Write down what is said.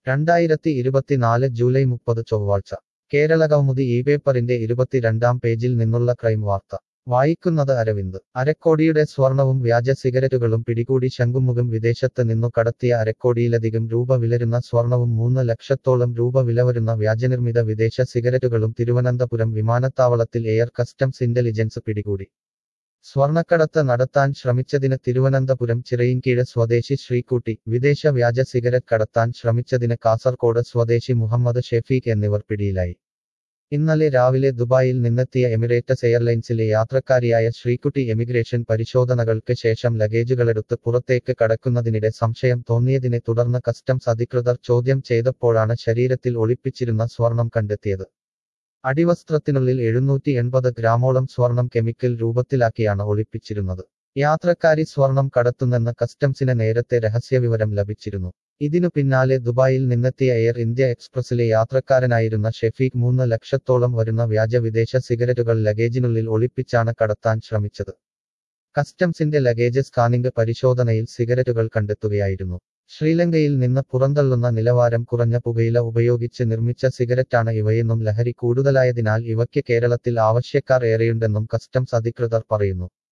2024 July 30 ചൊവ്വാഴ്ച കേരളകൗമുദി ഈ പേപ്പറിന്റെ 22-ാം പേജിൽ നിന്നുള്ള ക്രൈം വാർത്ത വായിക്കുന്നത് അരവിന്ദ്. അരക്കോടിയുടെ സ്വർണവും വ്യാജ സിഗരറ്റുകളും പിടികൂടി. ശംഖുമുഖം. വിദേശത്ത് നിന്നു കടത്തിയ അരക്കോടിയിലധികം രൂപ വിലരുന്ന സ്വർണവും 3 ലക്ഷത്തോളം രൂപ വിലവരുന്ന വ്യാജനിർമ്മിത വിദേശ സിഗരറ്റുകളും തിരുവനന്തപുരം വിമാനത്താവളത്തിൽ എയർ കസ്റ്റംസ് ഇന്റലിജൻസ് പിടികൂടി. സ്വർണക്കടത്ത് നടത്താൻ ശ്രമിച്ചതിന് തിരുവനന്തപുരം ചിറയിൻകീഴ് സ്വദേശി ശ്രീകുട്ടി, വിദേശ വ്യാജ സിഗരറ്റ് കടത്താൻ ശ്രമിച്ചതിന് കാസർകോട് സ്വദേശി മുഹമ്മദ് ഷെഫീഖ് എന്നിവർ പിടിയിലായി. ഇന്നലെ രാവിലെ ദുബായിൽ നിന്നെത്തിയ എമിറേറ്റസ് എയർലൈൻസിലെ യാത്രക്കാരിയായ ശ്രീകുട്ടി എമിഗ്രേഷൻ പരിശോധനകൾക്ക് ശേഷം ലഗേജുകളെടുത്ത് പുറത്തേക്ക് കടക്കുന്നതിനിടെ സംശയം തോന്നിയതിനെ തുടർന്ന് കസ്റ്റംസ് അധികൃതർ ചോദ്യം ചെയ്തപ്പോഴാണ് ശരീരത്തിൽ ഒളിപ്പിച്ചിരുന്ന സ്വർണം കണ്ടെത്തിയത്. അടിവസ്ത്രത്തിനുള്ളിൽ 780 ഗ്രാമോളം സ്വർണം കെമിക്കൽ രൂപത്തിലാക്കിയാണ് ഒളിപ്പിച്ചിരുന്നത്. യാത്രക്കാരി സ്വർണം കടത്തുന്നെന്ന് കസ്റ്റംസിന് നേരത്തെ രഹസ്യവിവരം ലഭിച്ചിരുന്നു. ഇതിനു പിന്നാലെ ദുബായിൽ നിന്നെത്തിയ എയർ ഇന്ത്യ എക്സ്പ്രസിലെ യാത്രക്കാരനായിരുന്ന ഷെഫീഖ് 3 ലക്ഷത്തോളം വരുന്ന വ്യാജ വിദേശ സിഗരറ്റുകൾ ലഗേജിനുള്ളിൽ ഒളിപ്പിച്ചാണ് കടത്താൻ ശ്രമിച്ചത്. കസ്റ്റംസിന്റെ ലഗേജ് സ്കാനിംഗ് പരിശോധനയിൽ സിഗരറ്റുകൾ കണ്ടെത്തുകയായിരുന്നു. ശ്രീലങ്കയിൽ നിന്ന് പുറന്തള്ളുന്ന നിലവാരം കുറഞ്ഞ പുകയില ഉപയോഗിച്ച് നിർമ്മിച്ച സിഗരറ്റാണ് ഇവയെന്നും ലഹരി കൂടുതലായതിനാൽ ഇവയ്ക്ക് കേരളത്തിൽ ആവശ്യക്കാർ ഏറെയുണ്ടെന്നും കസ്റ്റംസ് അധികൃതർ പറയുന്നു.